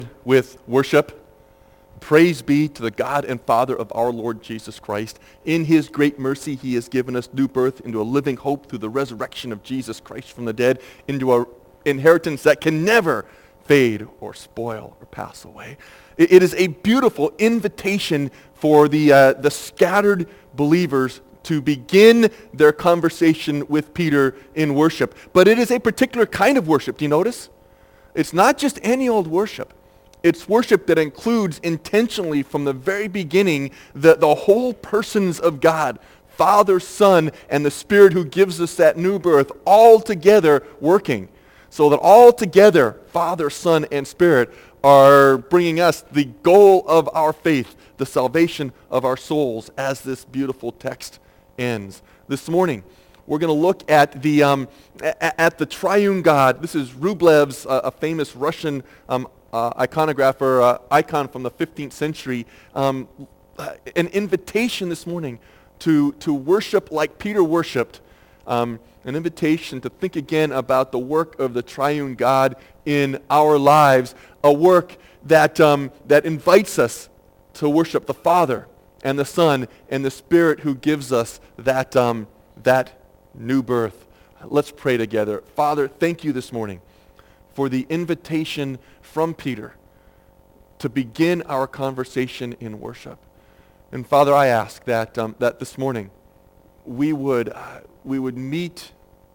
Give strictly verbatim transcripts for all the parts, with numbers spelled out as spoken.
with worship. Praise be to the God and Father of our Lord Jesus Christ. In his great mercy, he has given us new birth into a living hope through the resurrection of Jesus Christ from the dead, into an inheritance that can never fade or spoil or pass away. It, it is a beautiful invitation for the, uh, the scattered believers to begin their conversation with Peter in worship. But it is a particular kind of worship. Do you notice? It's not just any old worship. It's worship that includes intentionally from the very beginning the, the whole persons of God, Father, Son, and the Spirit who gives us that new birth, all together working. So that all together, Father, Son, and Spirit are bringing us the goal of our faith, the salvation of our souls, as this beautiful text ends. This morning, we're going to look at the um, a- at the triune God. This is Rublev's, uh, a famous Russian um, uh, iconographer, uh, icon from the fifteenth century. Um, uh, an invitation this morning to to worship like Peter worshipped. Um, an invitation to think again about the work of the triune God in our lives. A work that um, that invites us to worship the Father and the Son and the Spirit who gives us that um, that new birth. Let's pray together. Father, thank you this morning for the invitation from Peter to begin our conversation in worship. And Father, I ask that um, that this morning we would uh, we would meet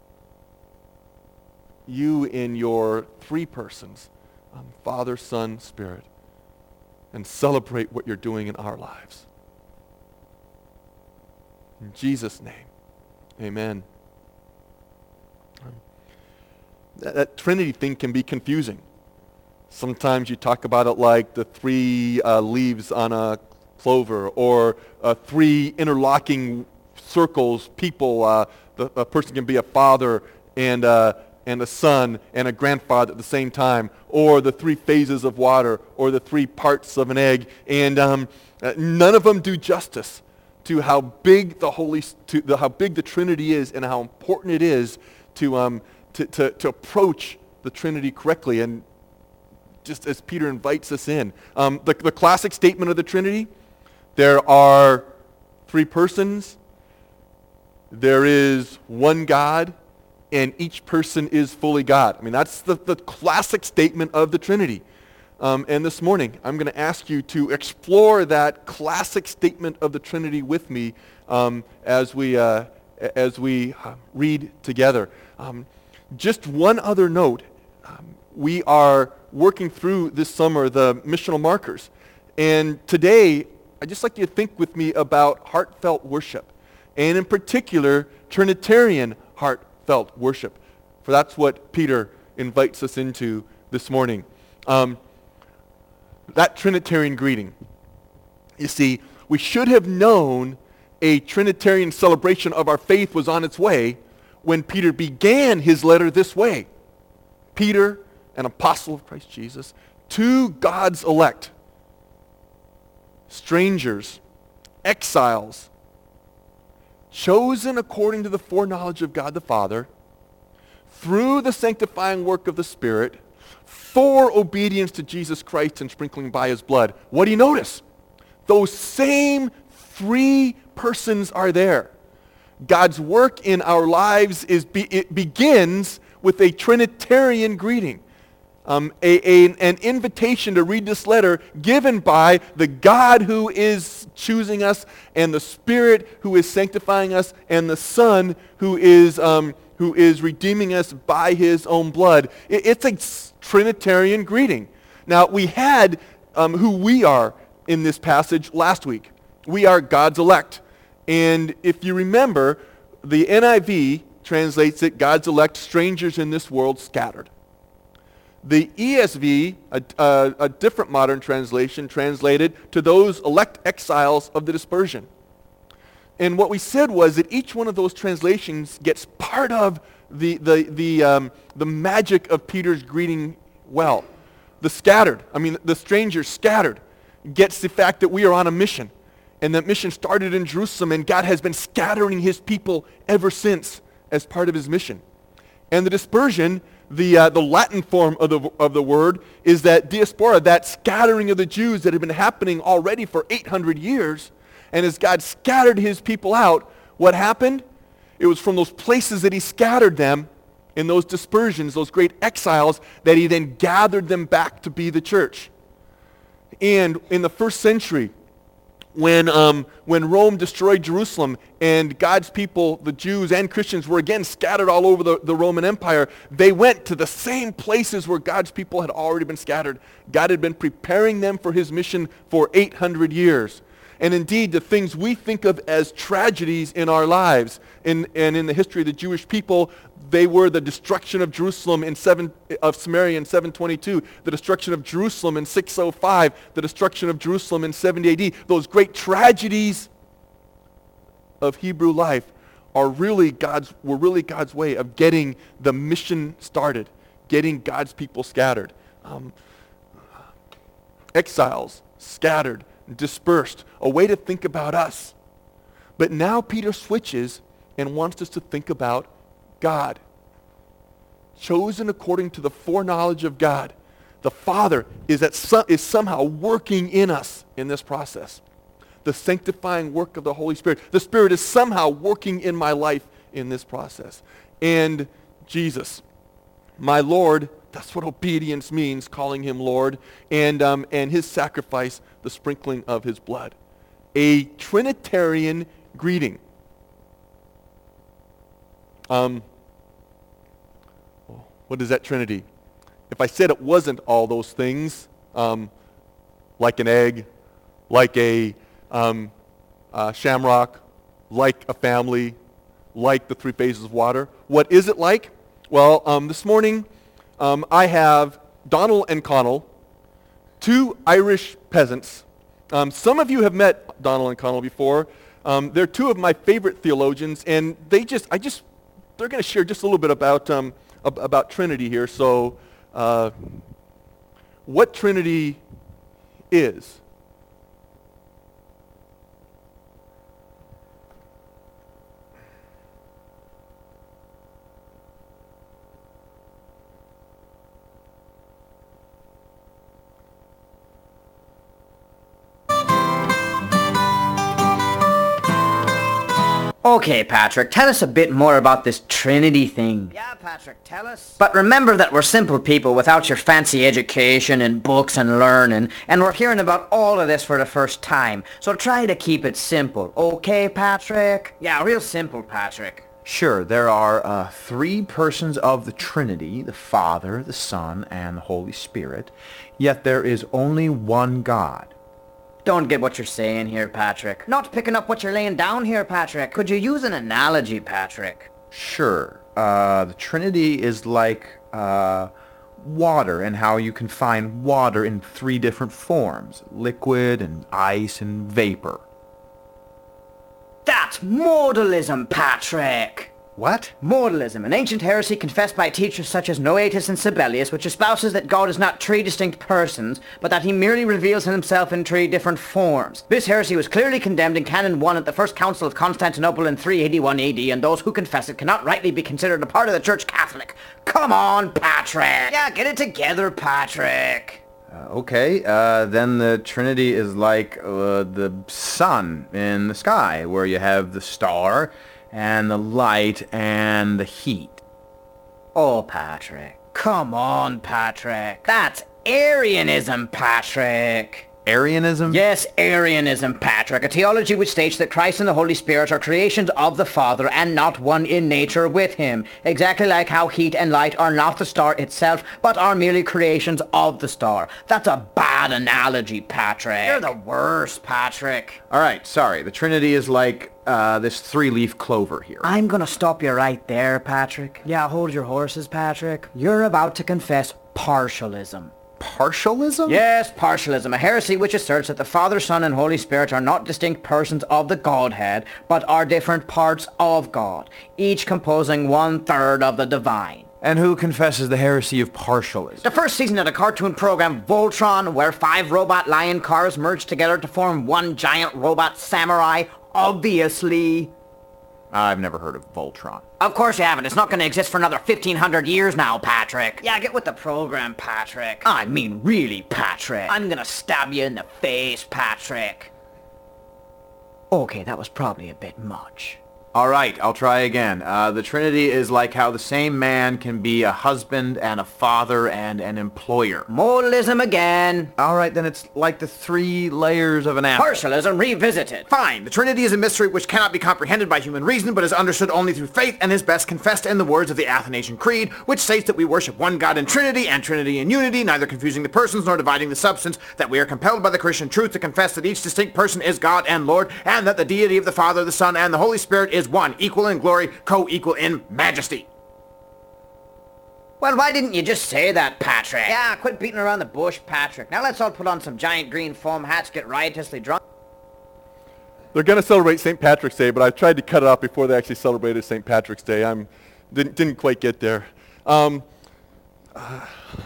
you in your three persons, um, Father, Son, Spirit, and celebrate what you're doing in our lives. In Jesus' name, amen. Um, that, that Trinity thing can be confusing. Sometimes you talk about it like the three uh, leaves on a clover, or uh, three interlocking circles, people. Uh, the, a person can be a father and uh, and a son and a grandfather at the same time, or the three phases of water, or the three parts of an egg, and um, uh, none of them do justice to how big the Holy, to the, how big the Trinity is, and how important it is to um to, to to approach the Trinity correctly. And just as Peter invites us in, um, the the classic statement of the Trinity: there are three persons, there is one God, and each person is fully God. I mean, that's the, the classic statement of the Trinity. Um, and this morning, I'm going to ask you to explore that classic statement of the Trinity with me um, as we uh, as we uh, read together. Um, just one other note: um, we are working through this summer the missional markers, and today I'd just like you to think with me about heartfelt worship, and in particular Trinitarian heartfelt worship, for that's what Peter invites us into this morning. Um, That Trinitarian greeting. You see, we should have known a Trinitarian celebration of our faith was on its way when Peter began his letter this way. Peter, an apostle of Christ Jesus, to God's elect, strangers, exiles, chosen according to the foreknowledge of God the Father, through the sanctifying work of the Spirit, for obedience to Jesus Christ and sprinkling by his blood. What do you notice? Those same three persons are there. God's work in our lives is be, it begins with a Trinitarian greeting. Um, a, a, an invitation to read this letter given by the God who is choosing us, and the Spirit who is sanctifying us, and the Son who is um, who is redeeming us by his own blood. It, it's a Trinitarian greeting. Now, we had um, who we are in this passage last week. We are God's elect. And if you remember, the N I V translates it, God's elect, strangers in this world scattered. The E S V, a, a, a different modern translation, translated to those elect exiles of the dispersion. And what we said was that each one of those translations gets part of the the the um, the magic of Peter's greeting well. The scattered, I mean the strangers scattered, gets the fact that we are on a mission. And that mission started in Jerusalem, and God has been scattering his people ever since as part of his mission. And the dispersion the, uh, the Latin form of the, of the word is that diaspora, that scattering of the Jews that had been happening already for eight hundred years. And as God scattered his people out, what happened? It was from those places that he scattered them, in those dispersions, those great exiles, that he then gathered them back to be the church. And in the first century, when, um, when Rome destroyed Jerusalem and God's people, the Jews and Christians, were again scattered all over the, the Roman Empire, they went to the same places where God's people had already been scattered. God had been preparing them for his mission for eight hundred years. And indeed, the things we think of as tragedies in our lives in, and in the history of the Jewish people, they were the destruction of Jerusalem in seven, of Samaria in seven twenty-two, the destruction of Jerusalem in six oh five, the destruction of Jerusalem in seventy A D. Those great tragedies of Hebrew life are really God's, were really God's way of getting the mission started, getting God's people scattered. Um, exiles, scattered, dispersed, a way to think about us. But now Peter switches and wants us to think about God, chosen according to the foreknowledge of God. The Father is, at some, is somehow working in us in this process. The sanctifying work of the Holy Spirit. The Spirit is somehow working in my life in this process. And Jesus, my Lord, that's what obedience means, calling him Lord, and, um, and his sacrifice, the sprinkling of his blood. A Trinitarian greeting. Um, what is that Trinity? If I said it wasn't all those things, um, like an egg, like a um, uh, shamrock, like a family, like the three phases of water, what is it like? Well, um, this morning um, I have Donald and Connell, two Irish peasants. Um, some of you have met Donald and Connell before. Um, they're two of my favorite theologians, and they just, I just, they're going to share just a little bit about um, ab- about Trinity here. So, uh, what Trinity is. Okay, Patrick, tell us a bit more about this Trinity thing. Yeah, Patrick, tell us. But remember that we're simple people without your fancy education and books and learning, and we're hearing about all of this for the first time. So try to keep it simple, okay, Patrick? Yeah, real simple, Patrick. Sure, there are uh, three persons of the Trinity, the Father, the Son, and the Holy Spirit, yet there is only one God. Don't get what you're saying here, Patrick. Not picking up what you're laying down here, Patrick. Could you use an analogy, Patrick? Sure, uh, the Trinity is like uh, water, and how you can find water in three different forms, liquid and ice and vapor. That's modalism, Patrick! What? Modalism, an ancient heresy confessed by teachers such as Noetus and Sibelius, which espouses that God is not three distinct persons, but that he merely reveals himself in three different forms. This heresy was clearly condemned in Canon one at the First Council of Constantinople in three eighty-one A D, and those who confess it cannot rightly be considered a part of the Church Catholic. Come on, Patrick! Yeah, get it together, Patrick. Uh, okay, uh, then the Trinity is like uh, the sun in the sky, where you have the star, and the light, and the heat. Oh, Patrick. Come on, Patrick. That's Arianism, Patrick. Arianism? Yes, Arianism, Patrick. A theology which states that Christ and the Holy Spirit are creations of the Father and not one in nature with him. Exactly like how heat and light are not the star itself, but are merely creations of the star. That's a bad analogy, Patrick. You're the worst, Patrick. Alright, sorry. The Trinity is like uh, this three-leaf clover here. I'm gonna stop you right there, Patrick. Yeah, hold your horses, Patrick. You're about to confess partialism. Partialism? Yes, partialism, a heresy which asserts that the Father, Son, and Holy Spirit are not distinct persons of the Godhead, but are different parts of God, each composing one-third of the divine. And who confesses the heresy of partialism? The first season of the cartoon program Voltron, where five robot lion cars merge together to form one giant robot samurai, obviously. I've never heard of Voltron. Of course you haven't. It's not going to exist for another fifteen hundred years now, Patrick. Yeah, get with the program, Patrick. I mean, really, Patrick. I'm gonna stab you in the face, Patrick. Okay, that was probably a bit much. All right, I'll try again. Uh, the Trinity is like how the same man can be a husband and a father and an employer. Modalism again. All right, then it's like the three layers of an apple. Partialism revisited. Fine, the Trinity is a mystery which cannot be comprehended by human reason, but is understood only through faith and is best confessed in the words of the Athanasian Creed, which states that we worship one God in Trinity and Trinity in unity, neither confusing the persons nor dividing the substance, that we are compelled by the Christian truth to confess that each distinct person is God and Lord, and that the deity of the Father, the Son, and the Holy Spirit is one, equal in glory, co-equal in majesty. Well, why didn't you just say that, Patrick? Yeah, quit beating around the bush, Patrick. Now let's all put on some giant green foam hats, get riotously drunk. They're going to celebrate Saint Patrick's Day, but I tried to cut it off before they actually celebrated Saint Patrick's Day. I didn't, didn't quite get there. Um, uh,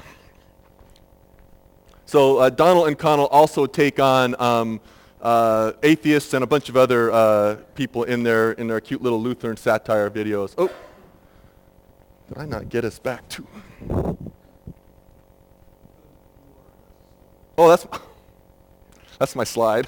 so uh, Donald and Connell also take on um, uh, atheists and a bunch of other uh, people in their in their cute little Lutheran satire videos. Oh, did I not get us back to? Oh, that's that's my slide.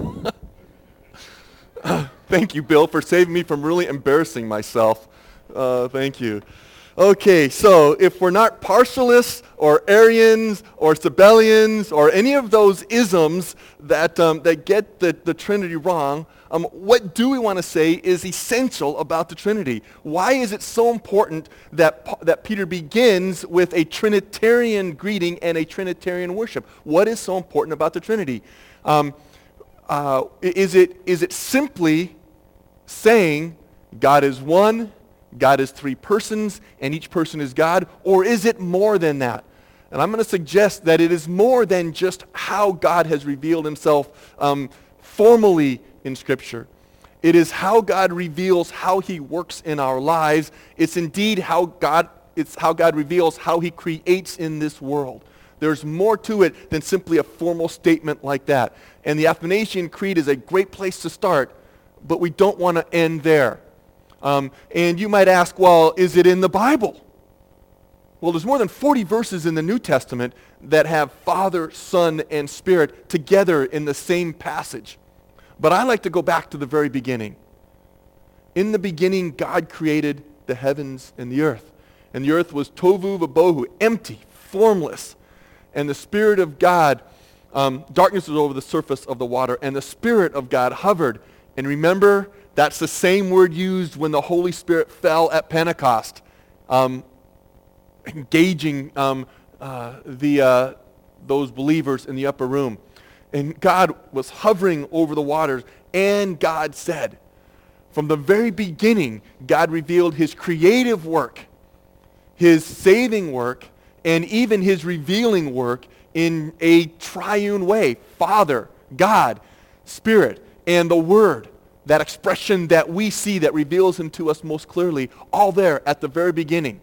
Thank you, Bill, for saving me from really embarrassing myself. Uh, thank you. Okay, so if we're not partialists or Arians or Sabellians or any of those isms that, um, that get the, the Trinity wrong, um, what do we want to say is essential about the Trinity? Why is it so important that, that Peter begins with a Trinitarian greeting and a Trinitarian worship? What is so important about the Trinity? Um, uh, is it, is it simply saying God is one, God is three persons, and each person is God? Or is it more than that? And I'm going to suggest that it is more than just how God has revealed himself um, formally in Scripture. It is how God reveals how he works in our lives. It's indeed how God, it's how God reveals how he creates in this world. There's more to it than simply a formal statement like that. And the Athanasian Creed is a great place to start, but we don't want to end there. Um, and you might ask, well, is it in the Bible? Well, there's more than forty verses in the New Testament that have Father, Son, and Spirit together in the same passage. But I like to go back to the very beginning. In the beginning, God created the heavens and the earth. And the earth was tohu vabohu, empty, formless. And the Spirit of God, um, darkness was over the surface of the water, and the Spirit of God hovered. And remember, that's the same word used when the Holy Spirit fell at Pentecost, um, engaging um, uh, the, uh, those believers in the upper room. And God was hovering over the waters, and God said, from the very beginning, God revealed his creative work, his saving work, and even his revealing work in a triune way. Father, God, Spirit, and the Word. That expression that we see that reveals him to us most clearly, all there at the very beginning.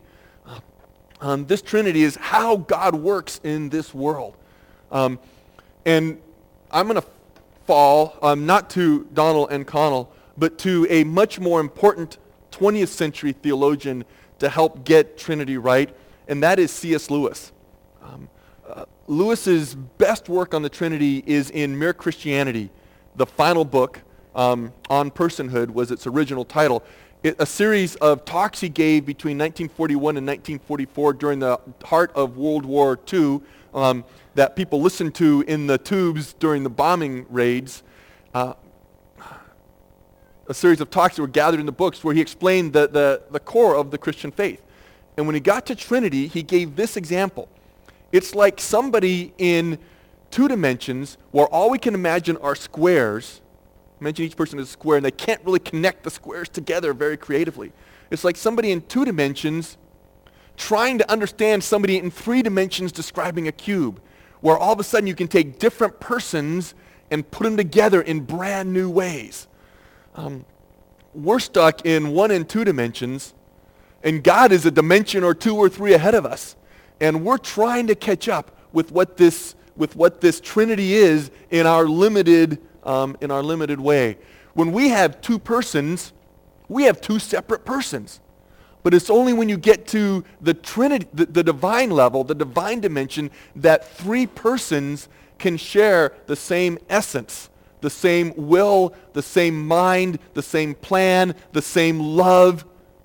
Um, this Trinity is how God works in this world. Um, and I'm going to fall, um, not to Donald and Connell, but to a much more important twentieth century theologian to help get Trinity right, and that is C S Lewis. Um, uh, Lewis's best work on the Trinity is in Mere Christianity, the final book. Um, on personhood was its original title. It, a series of talks he gave between nineteen forty-one and nineteen forty-four during the heart of World War Two um, that people listened to in the tubes during the bombing raids. Uh, a series of talks that were gathered in the books where he explained the, the, the core of the Christian faith. And when he got to Trinity, he gave this example. It's like somebody in two dimensions where all we can imagine are squares. Imagine each person is a square, and they can't really connect the squares together very creatively. It's like somebody in two dimensions trying to understand somebody in three dimensions describing a cube, where all of a sudden you can take different persons and put them together in brand new ways. Um, we're stuck in one and two dimensions, and God is a dimension or two or three ahead of us, and we're trying to catch up with what this with what this Trinity is in our limited Um, in our limited way. When we have two persons, we have two separate persons. But it's only when you get to the Trinity, the, the divine level, the divine dimension, that three persons can share the same essence, the same will, the same mind, the same plan, the same love.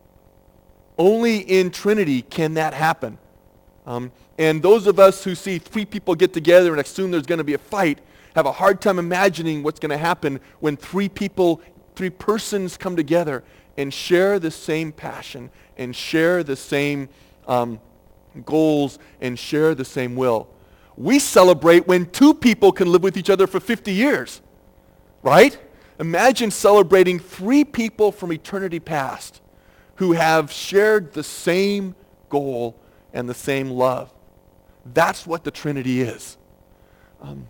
Only in Trinity can that happen. Um, and those of us who see three people get together and assume there's going to be a fight have a hard time imagining what's going to happen when three people, three persons come together and share the same passion and share the same um, goals and share the same will. We celebrate when two people can live with each other for fifty years, right? Imagine celebrating three people from eternity past who have shared the same goal and the same love. That's what the Trinity is. Um,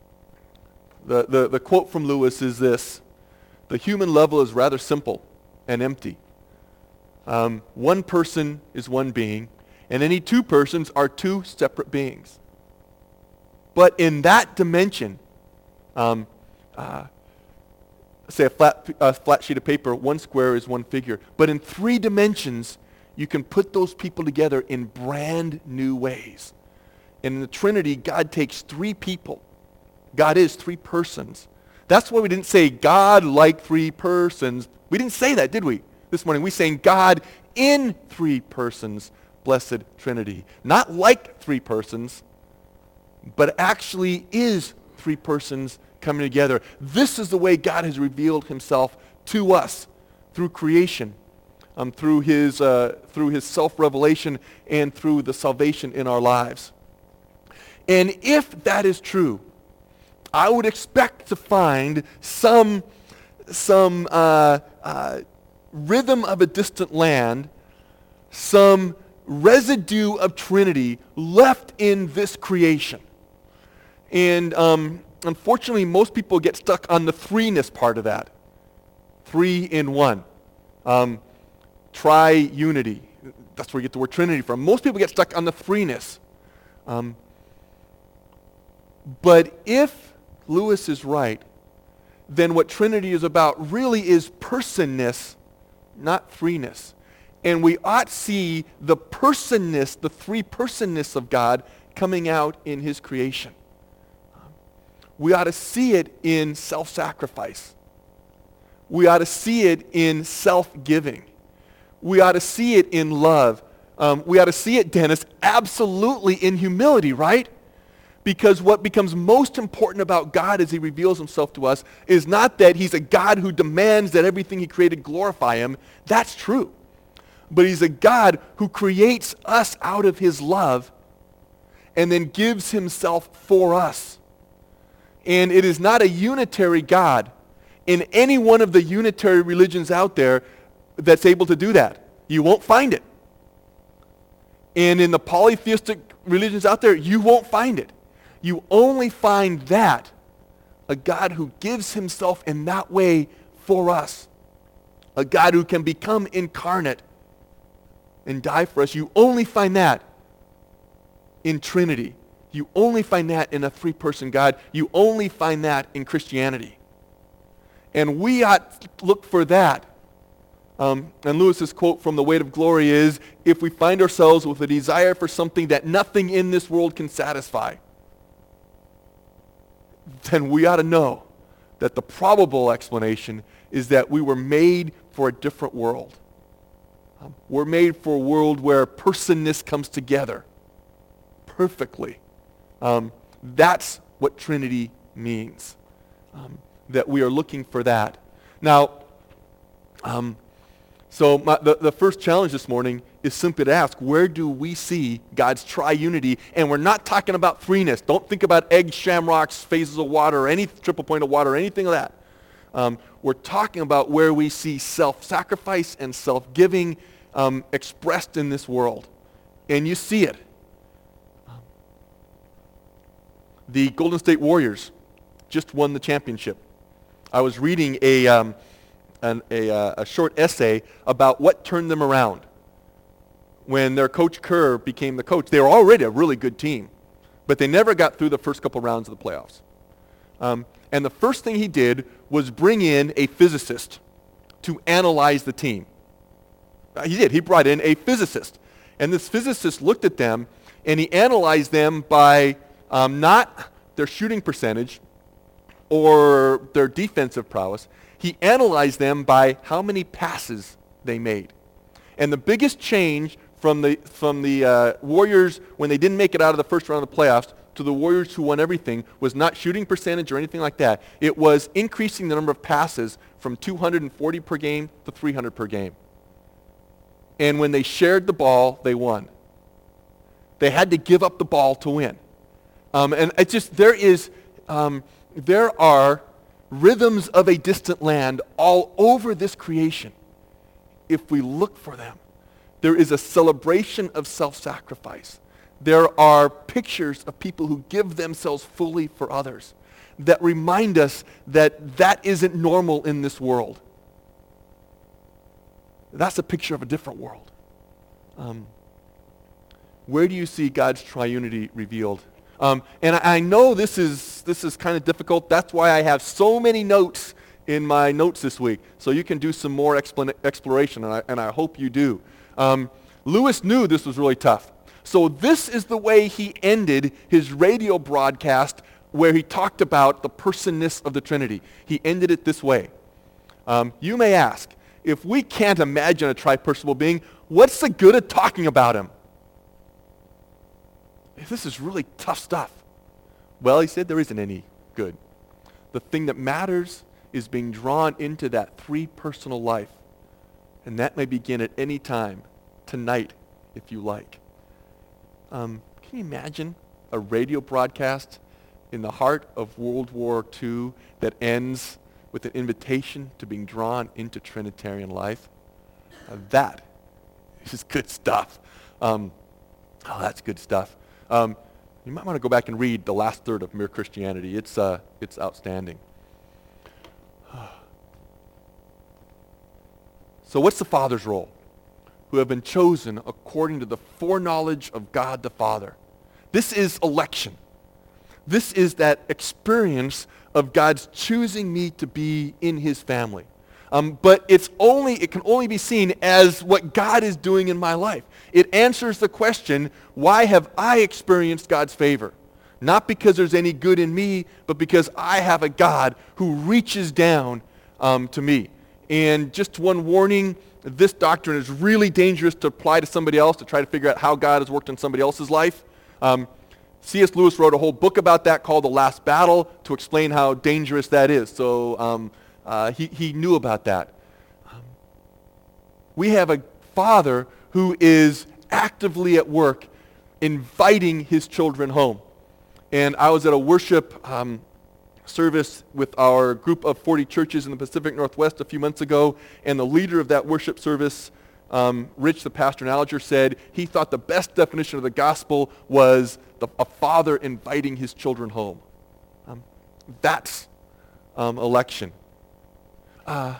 the, the, the quote from Lewis is this: the human level is rather simple and empty. Um, one person is one being, and any two persons are two separate beings. But in that dimension, um, uh, say a flat, a flat sheet of paper, one square is one figure. But in three dimensions, you can put those people together in brand new ways. And in the Trinity, God takes three people. God is three persons. That's why we didn't say God like three persons. We didn't say that, did we? This morning, we saying God in three persons, blessed Trinity. Not like three persons, but actually is three persons coming together. This is the way God has revealed himself to us through creation, um, through his, uh, through his self-revelation, and through the salvation in our lives. And if that is true, I would expect to find some, some uh, uh, rhythm of a distant land, some residue of Trinity left in this creation. And um, unfortunately, most people get stuck on the threeness part of that. Three in one. Um, tri-unity. That's where you get the word Trinity from. Most people get stuck on the threeness. Um, but if Lewis is right, then what Trinity is about really is personness, not threeness. And we ought see the personness, the three-personness of God coming out in his creation. We ought to see it in self-sacrifice. We ought to see it in self-giving. We ought to see it in love. Um, we ought to see it, Dennis, absolutely in humility, right? Because what becomes most important about God as he reveals himself to us is not that he's a God who demands that everything he created glorify him. That's true. But he's a God who creates us out of his love and then gives himself for us. And it is not a unitary God in any one of the unitary religions out there that's able to do that. You won't find it. And in the polytheistic religions out there, you won't find it. You only find that, a God who gives himself in that way for us. A God who can become incarnate and die for us. You only find that in Trinity. You only find that in a three-person God. You only find that in Christianity. And we ought to look for that. Um, and Lewis's quote from The Weight of Glory is, if we find ourselves with a desire for something that nothing in this world can satisfy, then we ought to know that the probable explanation is that we were made for a different world. Um, we're made for a world where personness comes together perfectly. Um, that's what Trinity means, um, that we are looking for that. Now, um, so my, the, the first challenge this morning is simply to ask, where do we see God's triunity? And we're not talking about threeness. Don't think about eggs, shamrocks, phases of water, or any triple point of water, or anything like that. Um, we're talking about where we see self-sacrifice and self-giving um, expressed in this world. And you see it. The Golden State Warriors just won the championship. I was reading a, um, an, a, uh, a short essay about what turned them around. When their coach Kerr became the coach, they were already a really good team, but they never got through the first couple rounds of the playoffs. Um, and the first thing he did was bring in a physicist to analyze the team. Uh, he did. He brought in a physicist. And this physicist looked at them, and he analyzed them by um, not their shooting percentage or their defensive prowess. He analyzed them by how many passes they made. And the biggest change from the from the uh, Warriors when they didn't make it out of the first round of the playoffs to the Warriors who won everything was not shooting percentage or anything like that. It was increasing the number of passes from two hundred forty per game to three hundred per game. And when they shared the ball, they won. They had to give up the ball to win. Um, and it just, there is, um, there are rhythms of a distant land all over this creation if we look for them. There is a celebration of self-sacrifice. There are pictures of people who give themselves fully for others that remind us that that isn't normal in this world. That's a picture of a different world. Um, where do you see God's triunity revealed? Um, and I, I know this is this is kind of difficult. That's why I have so many notes in my notes this week, so you can do some more explan- exploration, and I, and I hope you do. Um, Lewis knew this was really tough. So this is the way he ended his radio broadcast where he talked about the personness of the Trinity. He ended it this way. Um, you may ask, if we can't imagine a tripersonal being, what's the good of talking about him? This is really tough stuff. Well, he said there isn't any good. The thing that matters is being drawn into that three-personal life. And that may begin at any time, tonight, if you like. Um, can you imagine a radio broadcast in the heart of World War Two that ends with an invitation to being drawn into Trinitarian life? Uh, that is good stuff. Um, oh, that's good stuff. Um, you might want to go back and read the last third of Mere Christianity. It's, uh, it's outstanding. So what's the Father's role? Who have been chosen according to the foreknowledge of God the Father. This is election. This is that experience of God's choosing me to be in his family. Um, but it's only, it can only be seen as what God is doing in my life. It answers the question, why have I experienced God's favor? Not because there's any good in me, but because I have a God who reaches down um, to me. And just one warning, this doctrine is really dangerous to apply to somebody else, to try to figure out how God has worked in somebody else's life. Um, C S Lewis wrote a whole book about that called The Last Battle to explain how dangerous that is. So um, uh, he, he knew about that. Um, we have a Father who is actively at work inviting his children home. And I was at a worship um, service with our group of forty churches in the Pacific Northwest a few months ago, and the leader of that worship service, um, Rich, the pastor in Alger, said he thought the best definition of the gospel was the, a father inviting his children home. Um, that's um, election. Uh,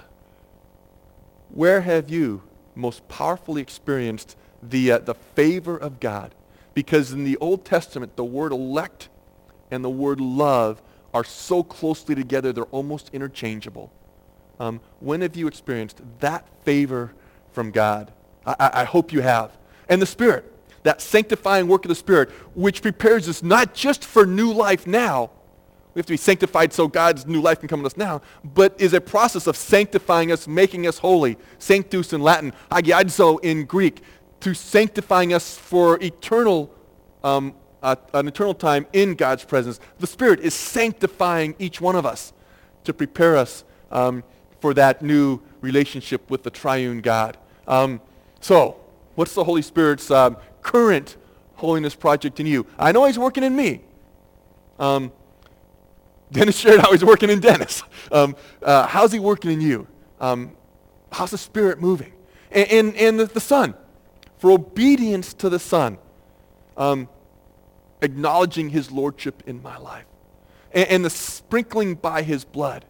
where have you most powerfully experienced the uh, the favor of God? Because in the Old Testament, the word elect and the word love are so closely together, they're almost interchangeable. Um, when have you experienced that favor from God? I, I, I hope you have. And the Spirit, that sanctifying work of the Spirit, which prepares us not just for new life now, we have to be sanctified so God's new life can come to us now, but is a process of sanctifying us, making us holy. Sanctus in Latin, hagiadzo in Greek, to sanctifying us for eternal um, Uh, an eternal time in God's presence. The Spirit is sanctifying each one of us to prepare us um, for that new relationship with the triune God. Um, so, what's the Holy Spirit's um, current holiness project in you? I know he's working in me. Um, Dennis shared how he's working in Dennis. Um, uh, how's he working in you? Um, how's the Spirit moving? And, and, and the, the Son, for obedience to the Son. Um, acknowledging his lordship in my life. And, and the sprinkling by his blood.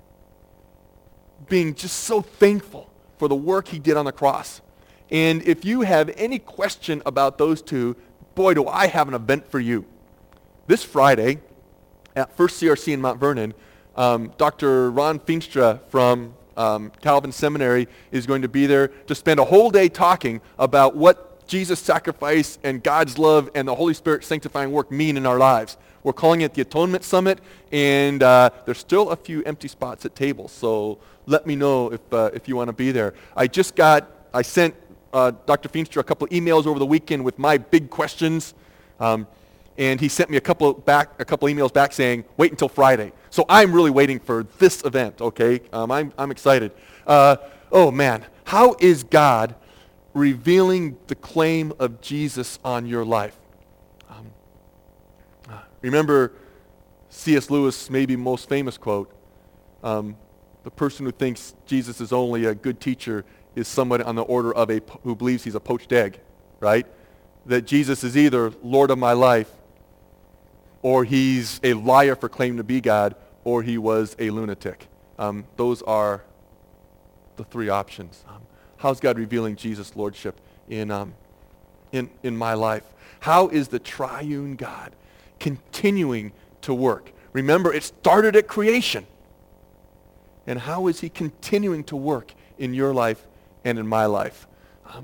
Being just so thankful for the work he did on the cross. And if you have any question about those two, boy, do I have an event for you. This Friday, at First C R C in Mount Vernon, um, Doctor Ron Feenstra from um, Calvin Seminary is going to be there to spend a whole day talking about what Jesus' sacrifice and God's love and the Holy Spirit sanctifying work mean in our lives. We're calling it the Atonement Summit, and uh, there's still a few empty spots at tables, so let me know if, uh, if you want to be there. I just got, I sent uh, Doctor Feenstra a couple of emails over the weekend with my big questions, um, and he sent me a couple back, a couple emails back saying, wait until Friday. So I'm really waiting for this event, okay? Um, I'm, I'm excited. Uh, oh man, how is God revealing the claim of Jesus on your life? Um, uh, remember C S Lewis' maybe most famous quote, um, the person who thinks Jesus is only a good teacher is someone on the order of a, who believes he's a poached egg, right? That Jesus is either Lord of my life, or he's a liar for claiming to be God, or he was a lunatic. Um, those are the three options. Um, how's God revealing Jesus' lordship in, um, in, in my life? How is the triune God continuing to work? Remember, it started at creation. And how is he continuing to work in your life and in my life? Um,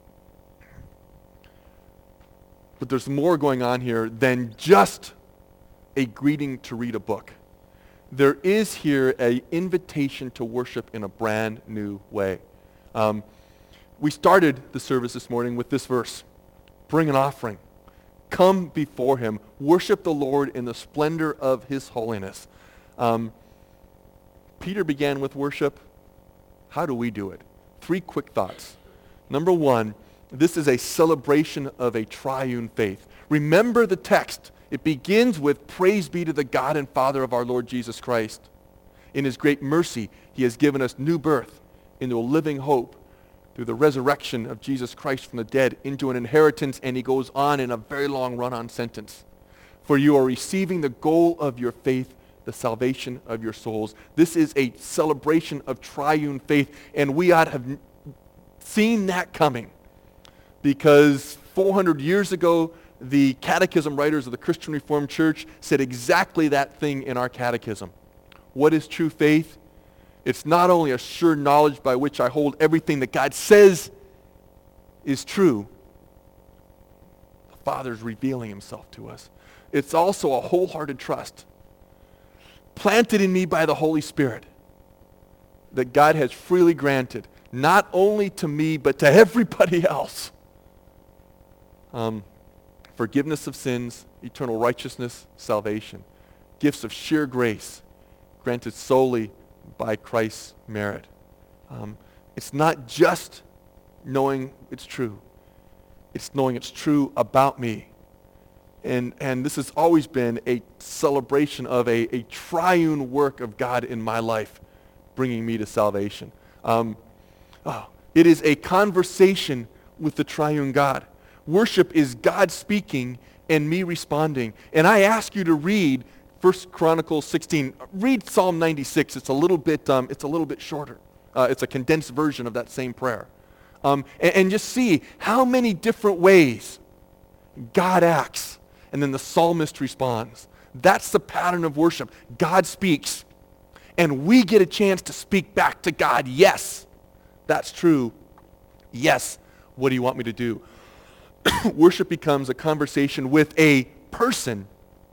but there's more going on here than just a greeting to read a book. There is here an invitation to worship in a brand new way. Um, we started the service this morning with this verse. Bring an offering. Come before him. Worship the Lord in the splendor of his holiness. Um, Peter began with worship. How do we do it? Three quick thoughts. Number one, this is a celebration of a triune faith. Remember the text. It begins with, praise be to the God and Father of our Lord Jesus Christ. In his great mercy, he has given us new birth into a living hope through the resurrection of Jesus Christ from the dead into an inheritance, and he goes on in a very long run-on sentence. For you are receiving the goal of your faith, the salvation of your souls. This is a celebration of triune faith, and we ought to have seen that coming, because four hundred years ago, the catechism writers of the Christian Reformed Church said exactly that thing in our catechism. What is true faith? It's not only a sure knowledge by which I hold everything that God says is true. The Father's revealing himself to us. It's also a wholehearted trust, planted in me by the Holy Spirit, that God has freely granted, not only to me, but to everybody else. Um, forgiveness of sins, eternal righteousness, salvation. Gifts of sheer grace, granted solely by Christ's merit. Um, it's not just knowing it's true. It's knowing it's true about me. And, and this has always been a celebration of a, a triune work of God in my life, bringing me to salvation. Um, oh, it is a conversation with the triune God. Worship is God speaking and me responding. And I ask you to read First Chronicles sixteen. Read Psalm ninety-six. It's a little bit, um, it's a little bit shorter. Uh, it's a condensed version of that same prayer. Um, and, and just see how many different ways God acts, and then the psalmist responds. That's the pattern of worship. God speaks, and we get a chance to speak back to God. Yes, that's true. Yes, what do you want me to do? Worship becomes a conversation with a person.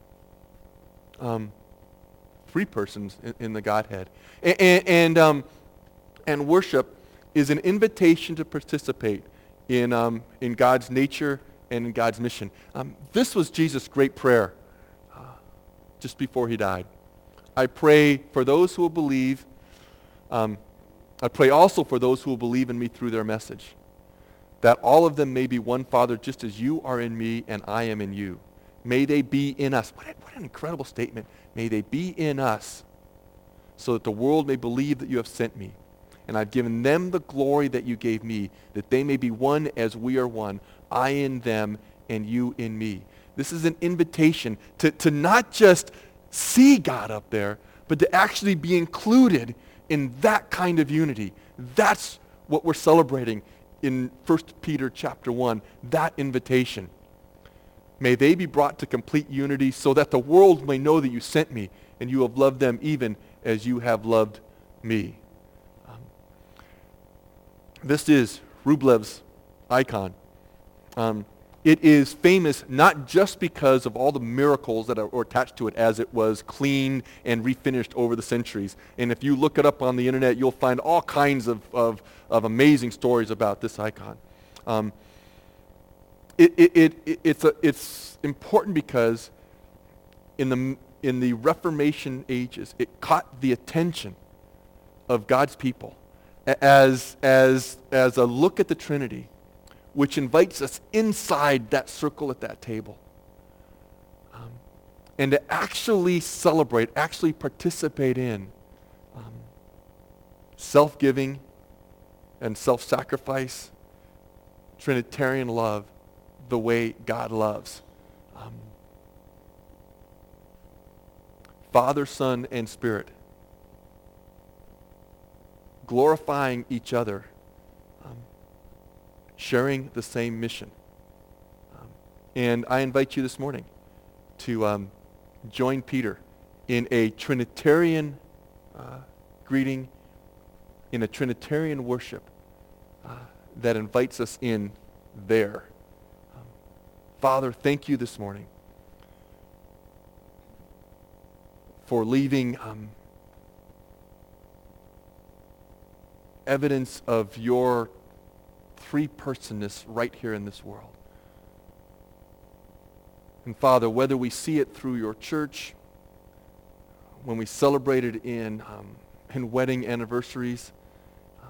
Um, three persons in, in the Godhead. And, and, and, um, and worship is an invitation to participate in, um, in God's nature and in God's mission. Um, this was Jesus' great prayer uh, just before he died. I pray for those who will believe. Um, I pray also for those who will believe in me through their message, that all of them may be one, Father, just as you are in me and I am in you. May they be in us. What, a, what an incredible statement. May they be in us so that the world may believe that you have sent me. And I've given them the glory that you gave me, that they may be one as we are one, I in them and you in me. This is an invitation to, to not just see God up there, but to actually be included in that kind of unity. That's what we're celebrating in First Peter chapter one, that invitation. May they be brought to complete unity so that the world may know that you sent me and you have loved them even as you have loved me. Um, This is Rublev's icon. Um, it is famous not just because of all the miracles that are, are attached to it as it was cleaned and refinished over the centuries. And if you look it up on the internet, you'll find all kinds of, of, of amazing stories about this icon. Um, it, it, it, it, it's, a, it's important because in the, in the Reformation ages, it caught the attention of God's people as, as, as a look at the Trinity, which invites us inside that circle at that table. Um, and to actually celebrate, actually participate in um, self-giving and self-sacrifice, Trinitarian love, the way God loves. Um, Father, Son, and Spirit, glorifying each other, um, sharing the same mission. Um, and I invite you this morning to um, join Peter in a Trinitarian uh, greeting, in a Trinitarian worship uh, that invites us in there. Um, Father, thank you this morning for leaving um, evidence of your three-personness right here in this world. And Father, whether we see it through your church, when we celebrate it in, um, in wedding anniversaries, um,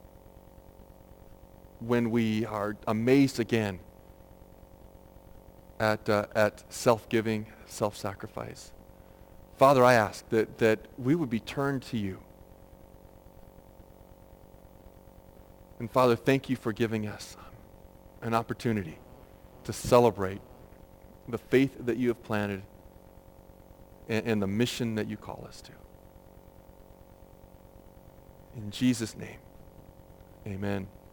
when we are amazed again at, uh, at self-giving, self-sacrifice. Father, I ask that, that we would be turned to you. And Father, thank you for giving us an opportunity to celebrate the faith that you have planted and, and the mission that you call us to. In Jesus' name, amen.